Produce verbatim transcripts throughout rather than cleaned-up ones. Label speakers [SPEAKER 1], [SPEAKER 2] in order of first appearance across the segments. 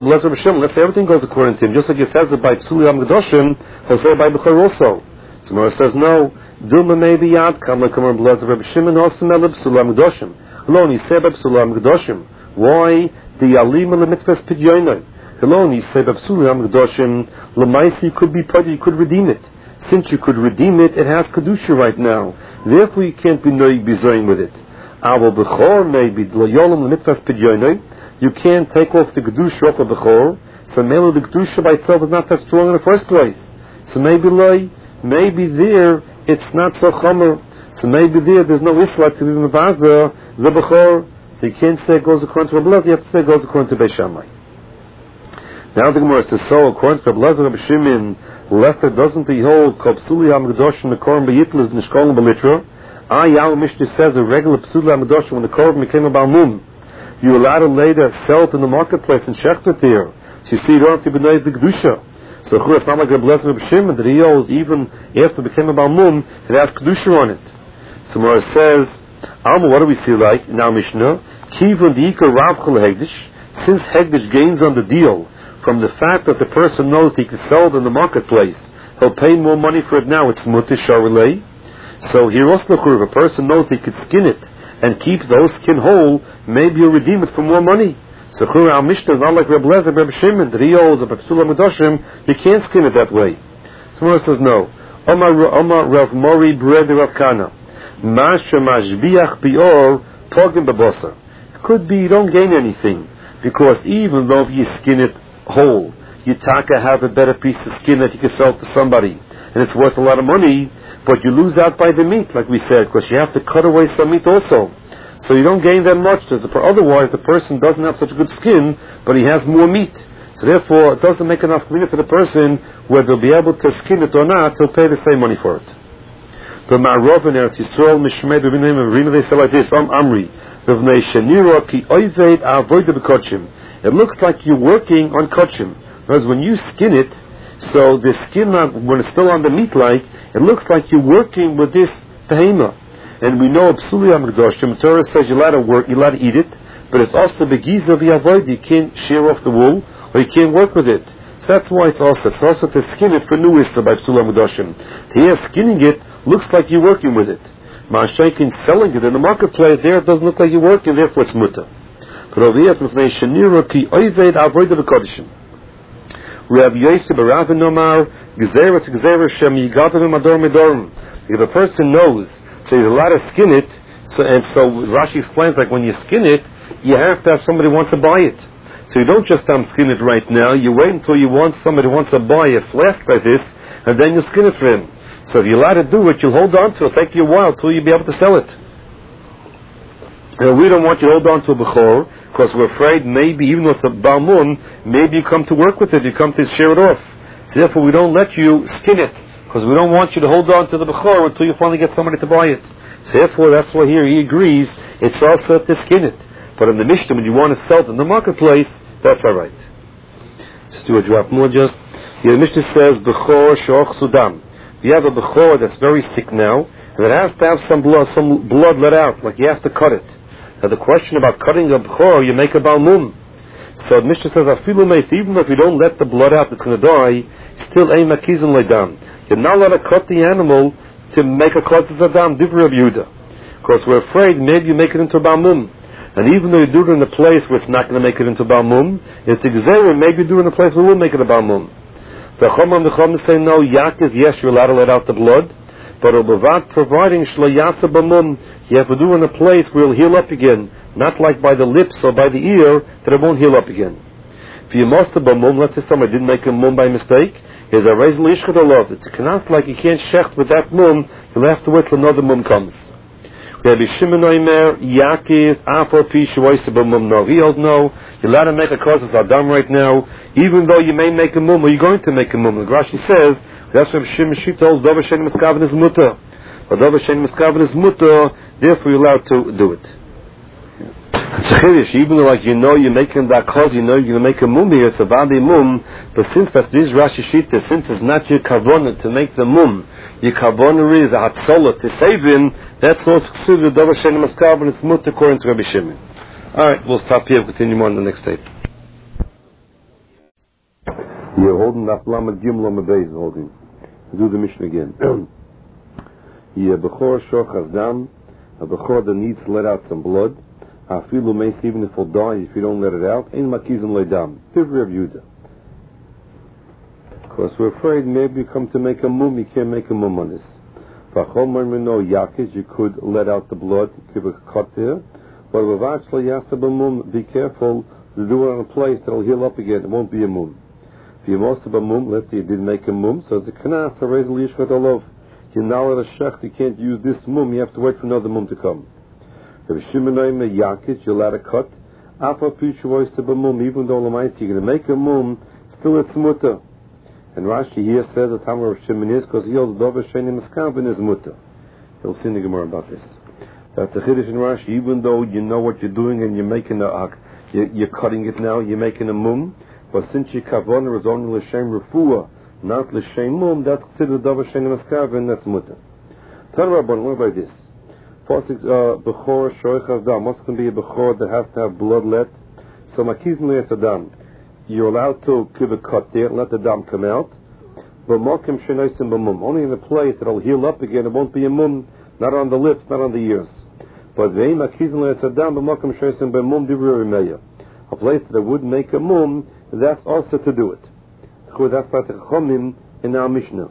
[SPEAKER 1] Bless Rabbi Shimon, let's say everything goes according to him, just like it says it by Psuli HaMekdoshim, he'll say it by Bechor also. So Gemara says, no, Dilma maybe Yad, Kam Lekamar Bless Rabbi Shimon, also Meleb Psuli HaMekdoshim. Alone, he said by Psuli HaMekdoshim. Why? The Yalima Lemitzvahs Pidyoinai. Alone, he said by Psuli HaMekdoshim, Lemaisi could be part, you could redeem it. Since you could redeem it, it has Kedusha right now. Therefore, you can't be noig bizoying with it. Aval Bechor maybe, L'yolam Lemitzvahs Pidyoinai. You can't take off the Kedusha off of Bechor. So maybe the Kedusha by itself is not that strong in the first place. So maybe loy, maybe there, it's not so chomer. So maybe there, there's no Isla to be Mavaza, the Bechor. So you can't say it goes according to Rabbi Lezer, you have to say it goes according to Beis Shammai. Now the Gemara says, so according to Rabbi Lezer, Rabbi Shimon, Lester doesn't behold Kol Psuli HaMekdoshim the Korban B'Yitl is Nishkolim B'Litra. Ah, Yahweh Mishnah says a regular Psuli HaMekdoshim when the Korban became a Balmum, you allowed to later sell it in the marketplace and shecht it there. So you see, you don't have to be the Kedusha. So it's not like Rabbi Lezer Rabbi Shimon that he owes even after it became a Balmum, it has Kedusha on it. So Gemara says, Alma, what do we see like now Mishnah? Kivon Dika Rav Chol Hegdish, since Hegdish gains on the deal from the fact that the person knows he can sell it in the marketplace, he'll pay more money for it now. It's Mutter Sharulei. So here also, if a person knows he could skin it and keep those skin whole, maybe you'll redeem it for more money. So our Mishnah is not like Rabbi Lezer, Rabbi Shimon, that he owes a Psuli HaMekdoshim, you can't skin it that way. Someone says no. Omar Omar Rav Mori Bred Rav Kana. Masha Mashbiach Bior Pogim Babosar. It could be you don't gain anything, because even though you skin it whole, you taka have a better piece of skin that you can sell to somebody, and it's worth a lot of money, but you lose out by the meat, like we said, because you have to cut away some meat also. So you don't gain that much. Otherwise, the person doesn't have such a good skin, but he has more meat. So therefore, it doesn't make enough money for the person, whether they'll be able to skin it or not, he'll pay the same money for it. The Ma'arov in Eretz Yisrael, Mishmed, Ravina, they say like this, Am Amri, Ravnei Shenira, Ki Oived, Avoid B'Kochim. It looks like you're working on Kochim. Whereas when you skin it, so the skin, when it's still on the meat like, it looks like you're working with this behema. And we know Psuli HaMekdoshim, Torah says you're allowed to work, you're allowed to eat it, but it's also Begiza V'Avoid, you can't shear off the wool, or you can't work with it. So that's why it's also, it's also to skin it for new Issa by Psuli HaMekdoshim. To hear skinning it, looks like you're working with it. Ma'ashakin selling it in the marketplace, there it doesn't look like you're working, therefore it's mutter. But over here, Mifnei Shenira Ki Oived Avoid B'Kodishim. Rabbi Yosef Barav Nomar Gezerah to Gezerah Shem Yigadavim Ador Medorim. If a person knows so he's allowed to skin it, so and so Rashi explains like when you skin it, you have to have somebody who wants to buy it. So you don't just um, skin it right now. You wait until you want somebody who wants to buy a flask like this, and then you skin it for him. So if you're allowed to do it, you'll hold on to it. It'll take you a while till you'll be able to sell it. And we don't want you to hold on to a Bechor, because we're afraid maybe, even though it's a Balmun, maybe you come to work with it, you come to share it off. So therefore we don't let you skin it, because we don't want you to hold on to the Bechor until you finally get somebody to buy it. So therefore that's why here he agrees, it's also to skin it. But in the Mishnah, when you want to sell it in the marketplace, that's alright. Let's do a drop more just. Here the Mishnah says, Bechor Shoch Sudam. You have a Bechor that's very sick now, and it has to have some blood, some blood let out, like you have to cut it. Now the question about cutting a Bechor, you make a Balmum. So the Mishnah says, even if you don't let the blood out that's going to die, still a Makizim Leidam. You're not allowed to cut the animal to make a Kotzes Adam, Divri of Yehuda. Because we're afraid maybe you make it into a Balmum. And even though you do it in a place where it's not going to make it into a Balmum, it's the Gzerah, maybe you do it in a place where we'll make it a Balmum. The Chomam, the Chomam say, no, Yak is, yes, you're allowed to let out the blood, but Obavat providing Shlayasa Bamum, you have to do it in a place where it'll heal up again, not like by the lips or by the ear, that it won't heal up again. If you must have Bamum, let's say somebody didn't make a mum by mistake, is a Rezel Ishkat Allah. It's not like you can't shecht with that mum, you'll have to wait till another mum comes. Rabbi Shimon Omer, Yakiz, Afar Pi Shuaisa Bamum, no. He holds no, you're allowed to make a Kotzes Adam right now, even though you may make a mum, or you're going to make a mum. The Rashi says, that's what Shimon Shita holds, Dover Shen Miskaven is mutter. But Dover Shen Miskaven is mutter, therefore you're allowed to do it. It's a chiddush, even though like you know you're making that cause, you know you're going to make a mum here, it's a badi mum, but since that's this Rashi Shita, since it's not your kavanah to make the mum, your kavanah is a hatzolah to save him, that's also considered Dover Shen Miskaven, it's mutter according to Rabbi Shimon. Alright, we'll stop here, continue more on the next tape. You're holding that Lamed Gimel on the base, holding. Do the Mishnah again. Yeah, Bechor Shochas Dam, a Bechor that needs to let out some blood. Afilu Meis, even if he'll die, if you don't let it out. Ein Makizim Leidam. Tivri of Yudah. Because we're afraid maybe you come to make a mum, you can't make a mum on this. V'chomer Mino Yakish, you could let out the blood, give a cut there. But Vavachla Yasta Mum, be careful to do it on a place that'll heal up again. It won't be a mum. If you most of a mum, let's say you didn't make a mum, so it's a knas, a rezel yishchat olov. You're now at a shech, you can't use this mum, you have to wait for another mum to come. If Shimenoim Yakish, you're allowed to cut. Afa Pishu voice of a mum, even though Lamaisi, you're going to make a mum, still it's mutter. And Rashi here says that Tamar of Shimon is because he holds Dova Shenim Eskavin is mutter. You'll see in the Gemara about this. That's the Chiddush in Rashi, even though you know what you're doing and you're making a, you're, you're cutting it now, you're making a mum, but since your Kavona is only L'Shem Refuah, not L'Shem Mum, that's considered Dova Shenim Eskavin, that's mutter. Tell Rabban, what about this? Bechor Shoich Dam, what's going to be a Bechor that has to have blood let? So Makizim Le'esadam. You're allowed to give a cut there, let the dam come out. But mokim shenaisim b'mum, only in a place that'll heal up again. It won't be a mum, not on the lips, not on the ears. But ve'im akizim le'esadam b'mokim shenaisim b'mum divrei meya. A place that would make a mum, that's also to do it. That's like the chomim in our Mishnah.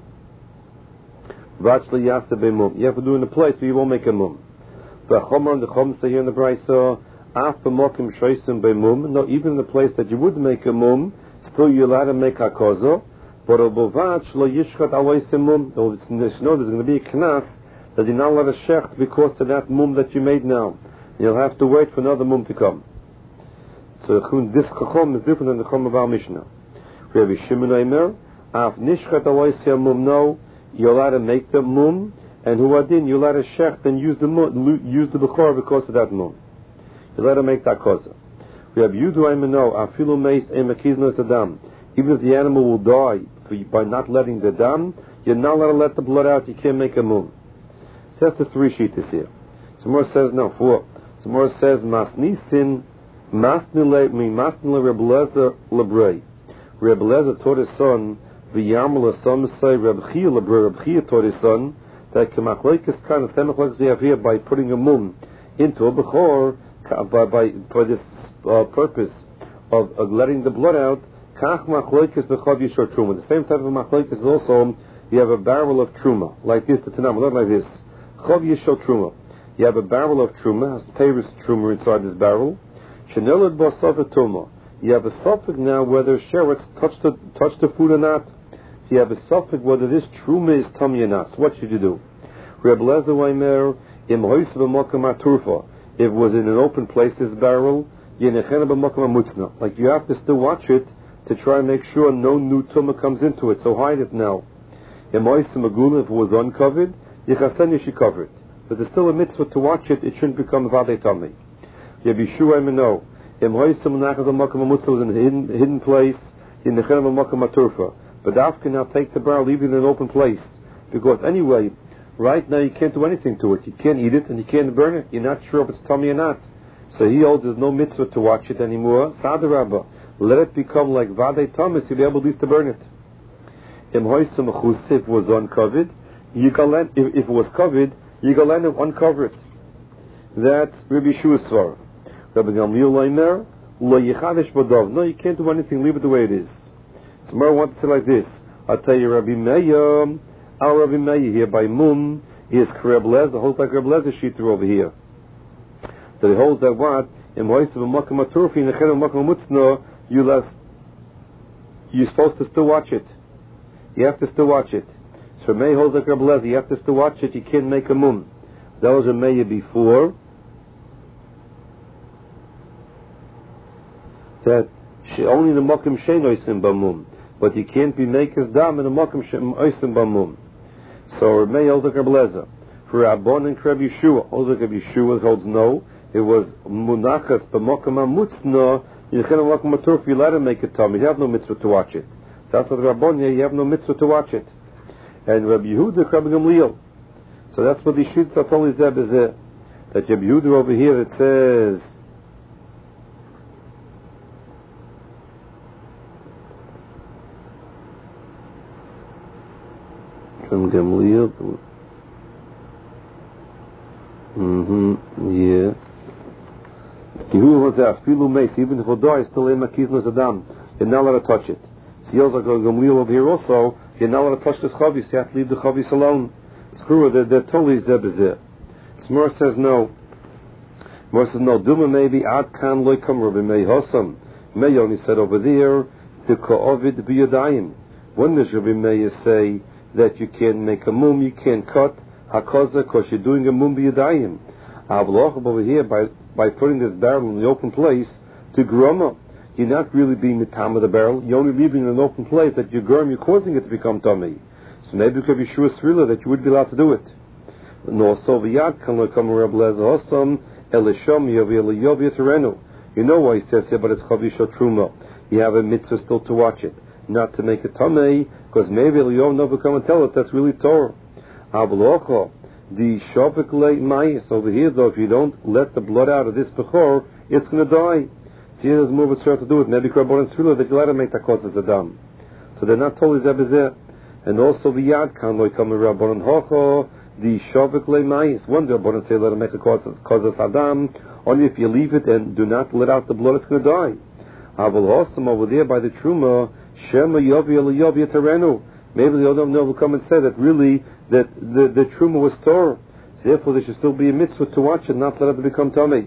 [SPEAKER 1] V'achli yasta b'mum. You have to do it in a place where you won't make a mum. The chomar and the chom say here in the Brayso. After mokim shoysim by mum, no, even in the place that you would make a mum, still you're allowed to make a kozo. But a bovach lo yishchat aloysim mum. No, there's going to be a knas that you're not allowed to shecht because of that mum that you made now. You'll have to wait for another mum to come. So this chachom is different than the chachom of our Mishnah. We have a Shimon Eimer, af nishchat aloysim mum. No, you're allowed to make the mum, and who adin you're allowed to shecht and use the mum, use the bechor because of that mum. You let him make that kosa. We have Yudu Aimano, Afilu Meis Emakiznos Adam. Even if the animal will die for you, by not letting the dam, you're not allowed to let the blood out, you can't make a mum. So that's the three sheetahs here. Some more says, no, four. Some more says, Masnisin, Masnile, me Masnile Rebelezer Lebrei. Rebelezer taught his son, V'yamala Some say, Rebchia Lebrei, Rebchia taught his son, that Kemachleikis kind of semachlekes we have here by putting a mum into a bechor, By, by for this uh, purpose of, of letting the blood out, kach machloikis b'chav yishor truma. The same type of machloikis is also you have a barrel of truma like this. The tanam, not like this. Chav yishor truma. You have a barrel of truma, has peiros truma inside this barrel. Shenelad bo sofet truma. You have a suffix now whether sheretz touch the touch the food or not. So you have a suffix whether this truma is tummy or not. So what should you do? Reb Lezer Weimer im hoyse b'mokem aturfa. If it was in an open place, this barrel, like you have to still watch it to try and make sure no new tumah comes into it. So hide it now. If it was uncovered, you should cover it. But there's still a mitzvah to watch it. It shouldn't become vadei tamei. Yabishua no. If it was in a hidden, hidden place, but Dafka now take the barrel, leave it in an open place, because anyway. Right now you can't do anything to it. You can't eat it and you can't burn it. You're not sure if it's tummy or not. So he holds there's no mitzvah to watch it anymore. Sadarabba. Let it become like Vadei Thomas, you'll be able at least to burn it. If it was uncovered, you if, if it was covered, you can let it uncover it. That's Rabbi Shua's Svar. Rabbi Gamliel Leimer, Lo Yichadesh Badav. No, you can't do anything, leave it the way it is. So Mara wants to say like this. I'll tell you Rabbi Meir, our Rabbi Meir here by Mum is Reb Lezer, holds like Reb Lezer sheeter over here. That he holds that what in Moisav Makam Aturfi in the Chem Makam Mutzno, you last you're supposed to still watch it. You have to still watch it. So Meir holds like Reb Lezer, you have to still watch it. You can't make a Mum. That was a Meir before. That she, only the Makam Sheinoisim Bamum, but you can't be making dam in the Makam Sheinoisim Bamum. So Meir holds like Reb Lezer. For Rabbon and Reb Yeshua, holds like Reb Yeshua holds no. It was Munachas b'Makam Mutzna. You can't walk Maturf. You let him make it tummy. You have no mitzvah to watch it. So that's what Rabbon. You have no mitzvah to watch it. And Reb Yehuda, Reb Gamliel. So that's what the Shitz Atoli Zeb is there. That Reb Yehuda over here it says. Menachem Gamliel. Mm-hmm, yeah. Yehuda was there, Filu Meis, even if it dies, still in Makiznos Adam. You're not allowed to touch it. So Yelza Gamliel over here also, you're not allowed to touch this chavis, you have to leave the chavis alone. It's true, they're, they're totally zebizeh. Smur says no. Smur says no. Duma maybe ad kan loy kam Rabbi Meir Hossam. Meir only said over there, to ka'ovid b'yadayim. When does Rabbi Meir say that you can't make a mum, you can't cut hakaza because you're doing a mum b'yadayim? Avloch over here, by, by putting this barrel in the open place, to groma. You're not really being the tam of the barrel, you're only leaving it in an open place that you grum, you're causing it to become tummy. So maybe it could be sure thriller that you would be allowed to do it. No, so v'yad kan lo kam Rabbi Lezer Hossam elishom yovi eliyovi terenu. You know why he says here, but it's chavisha truma. You have a mitzvah still to watch it, not to make it tamei, because maybe Eliyov never come and tell it that's really Torah. Avlocho the shavik le mayis over here though, if you don't let the blood out of this bechor, it's going to die. See, there's more of a to do it. Maybe Krabon and Srila, that you let him make that cause as a dam. So they're not totally zebezeh. And also v'yad kan lo kam Rabban hocho the shavik le mayis. One day Rabban say let him make a cause as adam. Only if you leave it and do not let out the blood, it's going to die. Aval Hossam over there by the truma shema yovi eliyovi terenu. Maybe the other will come and say that really that the, the truma was Torah. So therefore there should still be a mitzvah to watch it, not let it become tummy.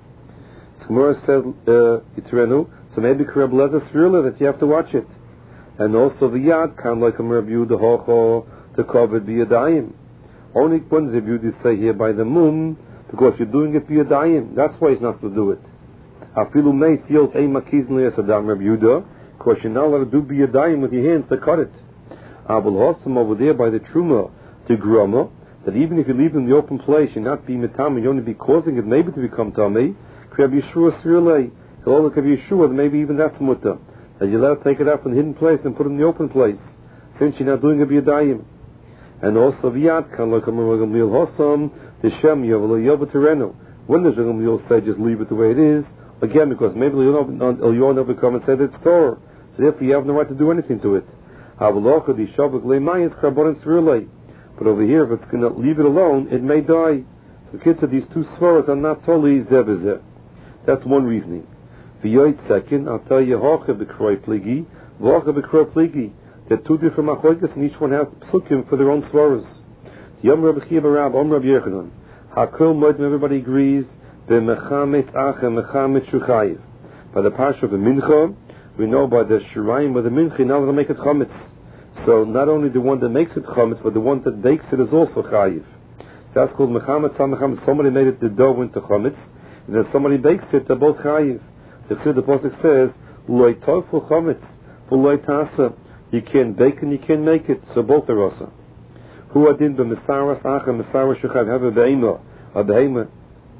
[SPEAKER 1] Gemara says Yitrenu, uh, so maybe Reb Lezer Svirla that you have to watch it. And also the Yad can like a Reb Yehuda Hocho to cover it b'yadayim. Only when Reb Yehuda say here by the mum, because you're doing it b'yadayim. That's why he's not supposed to do it. Afilu mei seals ein makizn liyasadam Reb Yehuda, because you're not allowed to do b'yadayim with your hands to cut it. Abul Hossam over there by the truma to grama, that even if you leave it in the open place, you're not being mitami, you only be causing it maybe to become tummy. Krab Yeshua Srirlei, Hello Krab Yeshua, maybe even that's mutter. That you let it take it out from the hidden place and put it in the open place, since you're not doing a b'yadayim. And also v'yad kan lo kamar Gamliel Hossam the Shem Yavalo Yava Terenu. When does Gamliel say just leave it the way it is? Again, because maybe Elyon never come and said it's Torah, so therefore you have no right to do anything to it. Havalocha the Shavik le Mayis Krabon and Srirlei. But over here, if it's going to leave it alone, it may die. So kids said these two svaras are not totally zebezeh. That's one reasoning. V'yoyt second, I'll tell you, Hocha b'kroi pligi, V'hocha b'kroi pligi. They're two different machlokes, and each one has psukim for their own svaras. Yom Rabbi Chiya Barab, Om Rabbi Yechanan. Hakol Moed, everybody agrees, B'mechamet Achem, Mechamet Shuchayiv. By the parsha of the Mincha, we know by the Shirayim of the Mincha, now they'll make it chametz. So not only the one that makes it chametz, but the one that bakes it is also chayiv. So that's called Mechamet Mechamet. Somebody made it the dough into chametz, and then somebody bakes it, they're both chayiv. The Pasuk says, Loi tofu chametz, Loi tasa. You can't bake and you can't make it, so both are also. Who adin b'mesaras achem, mesaras shuchayiv, have a be'ema, a be'ema.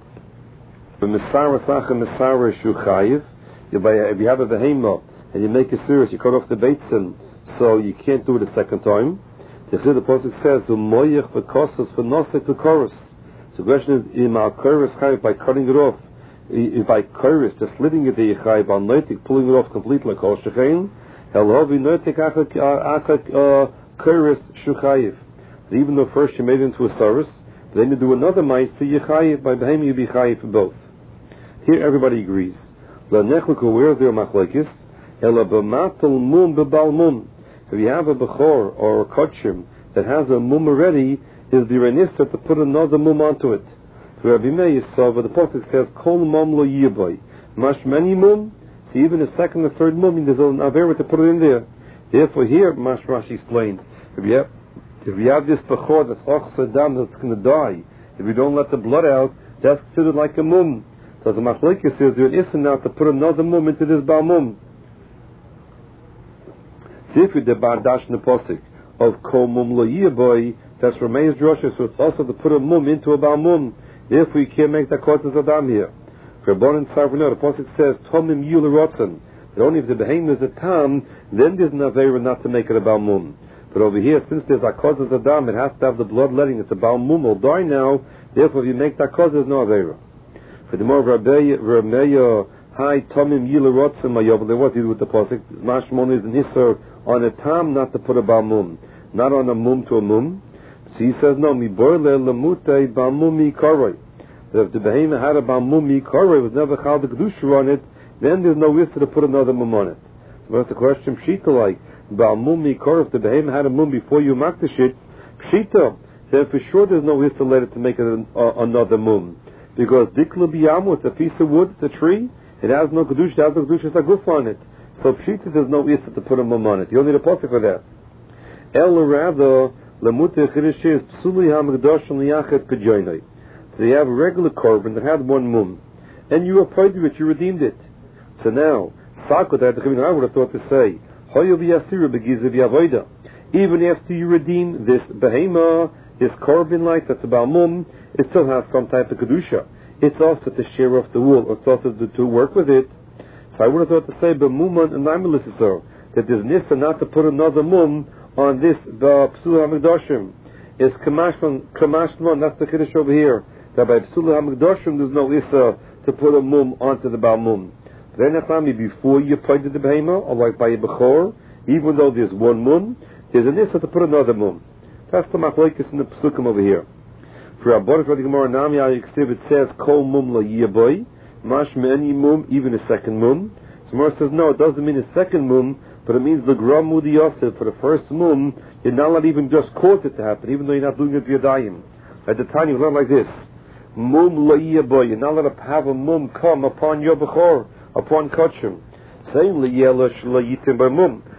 [SPEAKER 1] B'mesaras achem, mesaras shuchayiv. If you have a be'ema, and you make a series, you cut off the beitzin, so you can't do it a second time. The Pasuk says, Umoyech v'kosas v'nosek v'koros. So the question is, im al-koros chayiv, by cutting it off, by koros, just slitting it there, chayiv, on noitik, pulling it off completely, kol shechein, helhovi noitik achak koros shuchayiv. Even though first you made it into a service, then you do another mice to yechayiv, by behem you be chayiv for both. Here everybody agrees. La'nechliku, where is their machlekes? Ela b'matal mum b'bal mum. If you have a bechor or a kotchim that has a mum already, is the renissa to put another mum onto it. To Rabbi Meir Yisov, the Pasuk says, Kol mum lo yiboy. Mash many mum, so even the second or third mum, there's an avera to put it in there. Therefore here, Mash Rashi explains, if you have, if you have this bechor that's ochsadam that's going to die, if you don't let the blood out, that's considered like a mum. So as the machlekes says, there is now to put another mum into this bal mum. See if you the bardash in the posik of kol mum lo yiboy, that's remains drosha, so it's also to put a mum into a bal mum. Therefore you can't make that cause as adam here. For bon and sarvino, the posik says tomim yul rotzen. That only if the behem is a tam, then there's an avera not to make it a bal mum. But over here, since there's a cause as adam, it has to have the blood letting. It's a bal mum will die now. Therefore, if you make that cause, there's no avera. For the more Rameya, hi tomim yul rotzen mayovel. What do you do with the posik? Mashmon is an isser on a tam not to put a bal mum. not on a mum to a mum. So he says, no, mi boile lemute ba'mumi karoi. That if the behemoth had a ba'mumi karoi, was never chal the kedusha on it, then there's no issue to put another mum on it. So that's the question, pshita like, ba'mumi karoi, if the behemoth had a mum before you makdash it, pshita, then for sure there's no issue later to make it an, uh, another mum. Because dikla biyamu, it's a piece of wood, it's a tree, it has no kedusha, it has no kedusha, it's a guf on it. So pshita, there's no issue to put a mum on it. You don't need a pasuk for that. El rather, lemute chiddush is psuli hamikdash liyachet pejoinai. So you have a regular korban that had one mum, and you applied to it, you redeemed it. So now, sakot that the Chaim would have thought to say, hoyo b'yasira begizav yavoida. Even after you redeem this behema, this korban like that's about mum, it still has some type of kedusha. It's also to share off the wool. It's also to, to work with it. So I would have thought to say, b'muman and naimelisisor, that there's nissa not to put another mum on this the Psula HaMikdashim. Is Kamashman, Kamashman, that's the Kiddush over here. That by Psula HaMikdashim there's no issa to put a mum onto the Baal mum. Then that's not me before you appointed the Behema, or like by a Bechor, even though there's one mum, there's an issa to put another mum. That's the Machlokes in the Psukim over here. For Abbadah for the Gemara Nami Ayiktiv, it says, Kol mum la yiyaboy, mashma any mum, even a second mum. So Gemara says, no, it doesn't mean a second mum, but it means the gram mudi yosef, for the first mum, you're not allowed even just cause it to happen, even though you're not doing it via dayim. At the time you learn like this, mum la yiyaboy, you're not allowed to have a mum come upon your bechor, upon kachim. Saying la yelash la yitim by mum.